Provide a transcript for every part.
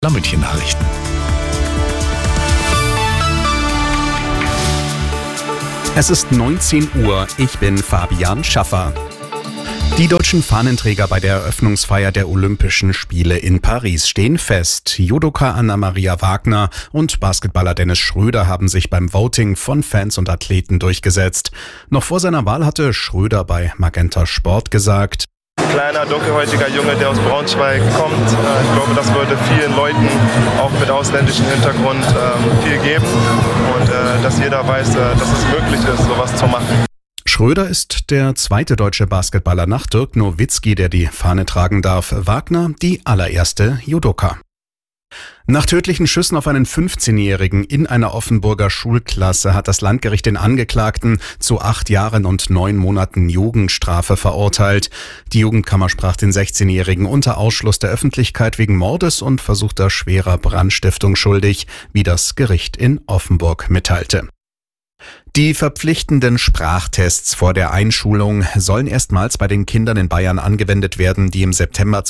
München Nachrichten. Es ist 19 Uhr, ich bin Fabian Schaffer. Die deutschen Fahnenträger bei der Eröffnungsfeier der Olympischen Spiele in Paris stehen fest. Judoka Anna-Maria Wagner und Basketballer Dennis Schröder haben sich beim Voting von Fans und Athleten durchgesetzt. Noch vor seiner Wahl hatte Schröder bei Magenta Sport gesagt: Kleiner, dunkelhäutiger Junge, der aus Braunschweig kommt. Ich glaube, das würde vielen Leuten, auch mit ausländischem Hintergrund, viel geben. Und dass jeder weiß, dass es möglich ist, sowas zu machen. Schröder ist der zweite deutsche Basketballer nach Dirk Nowitzki, der die Fahne tragen darf. Wagner die allererste Judoka. Nach tödlichen Schüssen auf einen 15-Jährigen in einer Offenburger Schulklasse hat das Landgericht den Angeklagten zu 8 Jahren und 9 Monaten Jugendstrafe verurteilt. Die Jugendkammer sprach den 16-Jährigen unter Ausschluss der Öffentlichkeit wegen Mordes und versuchter schwerer Brandstiftung schuldig, wie das Gericht in Offenburg mitteilte. Die verpflichtenden Sprachtests vor der Einschulung sollen erstmals bei den Kindern in Bayern angewendet werden, die im September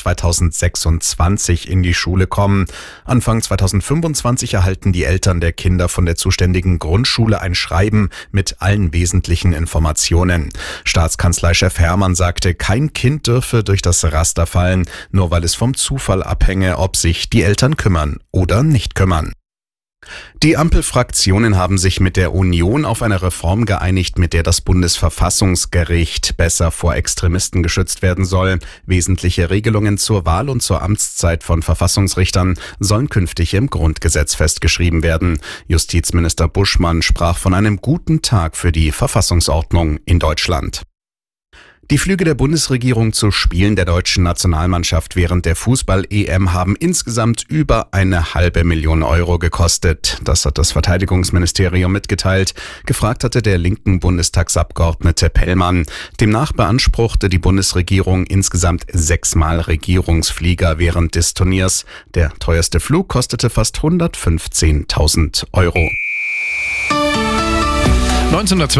2026 in die Schule kommen. Anfang 2025 erhalten die Eltern der Kinder von der zuständigen Grundschule ein Schreiben mit allen wesentlichen Informationen. Staatskanzleichef Hermann sagte, kein Kind dürfe durch das Raster fallen, nur weil es vom Zufall abhänge, ob sich die Eltern kümmern oder nicht kümmern. Die Ampelfraktionen haben sich mit der Union auf eine Reform geeinigt, mit der das Bundesverfassungsgericht besser vor Extremisten geschützt werden soll. Wesentliche Regelungen zur Wahl und zur Amtszeit von Verfassungsrichtern sollen künftig im Grundgesetz festgeschrieben werden. Justizminister Buschmann sprach von einem guten Tag für die Verfassungsordnung in Deutschland. Die Flüge der Bundesregierung zu Spielen der deutschen Nationalmannschaft während der Fußball-EM haben insgesamt über 500.000 Euro gekostet. Das hat das Verteidigungsministerium mitgeteilt. Gefragt hatte der linken Bundestagsabgeordnete Pellmann. Demnach beanspruchte die Bundesregierung insgesamt 6-mal Regierungsflieger während des Turniers. Der teuerste Flug kostete fast 115.000 Euro.